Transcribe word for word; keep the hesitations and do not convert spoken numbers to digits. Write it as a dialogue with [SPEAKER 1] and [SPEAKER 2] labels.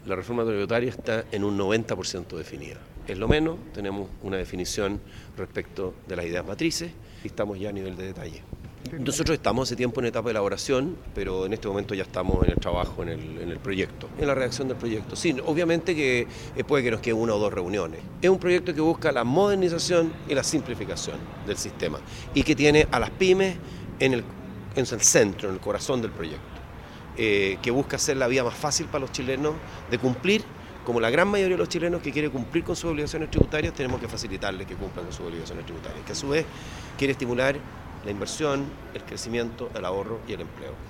[SPEAKER 1] La reforma tributaria está en un noventa por ciento definida. Es lo menos, tenemos una definición respecto de las ideas matrices y estamos ya a nivel de detalle. Nosotros estamos hace tiempo en etapa de elaboración, pero en este momento ya estamos en el trabajo, en el, en el proyecto, en la redacción del proyecto. Sí, obviamente que eh, puede que nos quede una o dos reuniones. Es un proyecto que busca la modernización y la simplificación del sistema y que tiene a las pymes en el, en el centro, en el corazón del proyecto. Eh, que busca hacer la vida más fácil para los chilenos de cumplir, como la gran mayoría de los chilenos que quiere cumplir con sus obligaciones tributarias, tenemos que facilitarles que cumplan con sus obligaciones tributarias, que a su vez quiere estimular la inversión, el crecimiento, el ahorro y el empleo.